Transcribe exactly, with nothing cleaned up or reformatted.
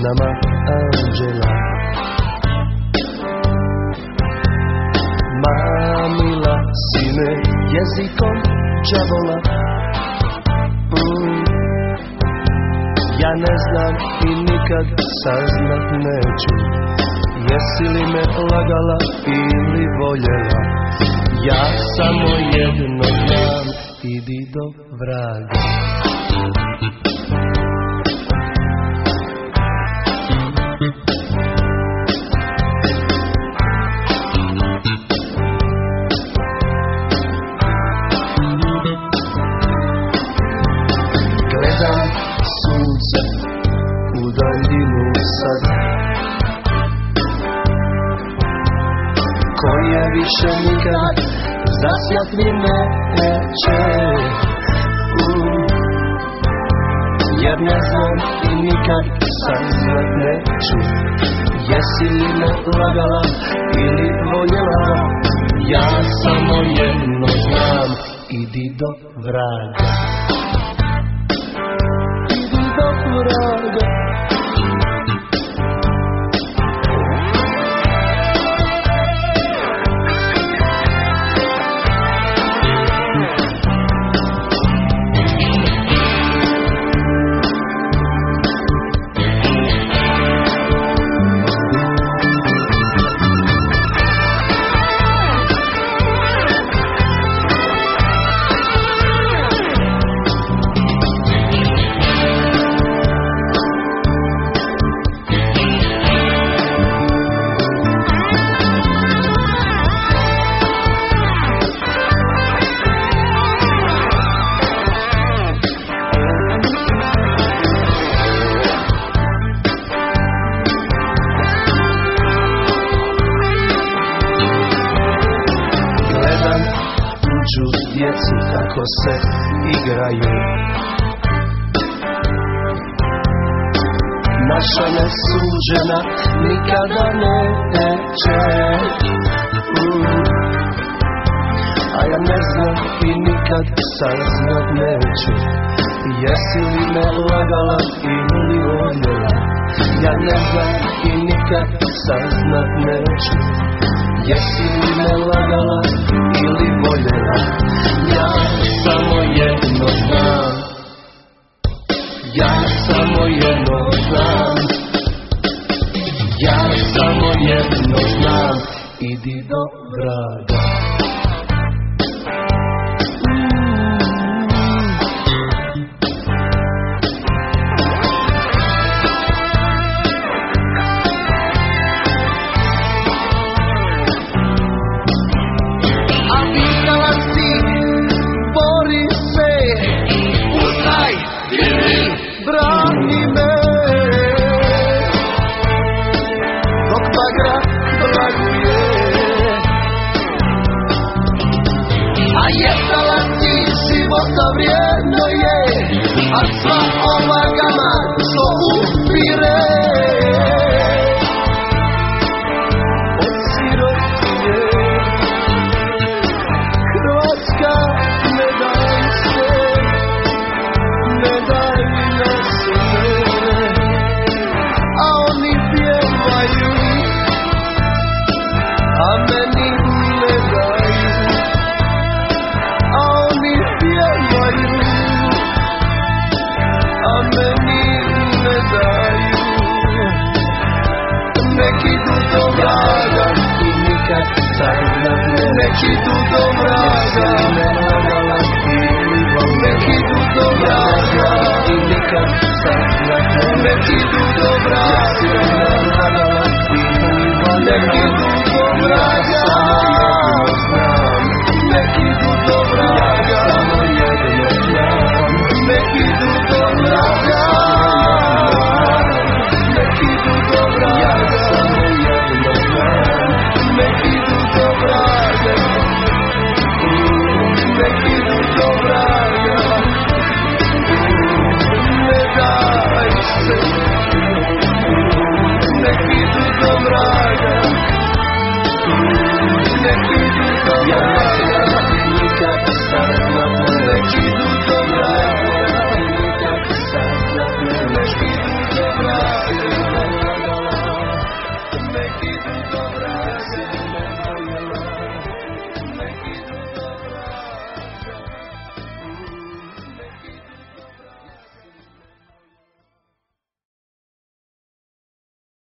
nama anđela. Mamila si me jezikom đavola. mm. Ja ne znam i nikad saznat neću, jesi li me lagala ili voljela. Ja samo jedno znam, idi do vraga. Gledam sunce u daljinu sad, koje više nikad zasjat mi neće. mm. Jer ne znam i nikad saznat neću, jesi li me lagala ili voljela. Ja samo jedno znam, idi do vraga. Idi do vraga. Djecu kako se igraju, naša nesuđena nikada neće. mm. A ja ne znam i nikad saznat neću, jesi li me lagala ili voljela. Ja ne znam i nikad saznat neću, jesi li me lagala ili voljela. Ja samo jedno znam, ja samo jedno znam, ja samo jedno znam, idi do vraga. Brani me, dok bagra blaguje. A jesala ti života vrijedno je, a sva ova gama što upire od sirotinje. Hrvatska, ne daj se, ne daj mi na sebe. A oni pjevaju, a meni ne daju. A oni pjevaju, a meni ne daju. Neki idu do vraga i nikad saznat neću. Neki idu do vraga, neki idu do vraga i nikad saznat neću. Neki idu do vraga.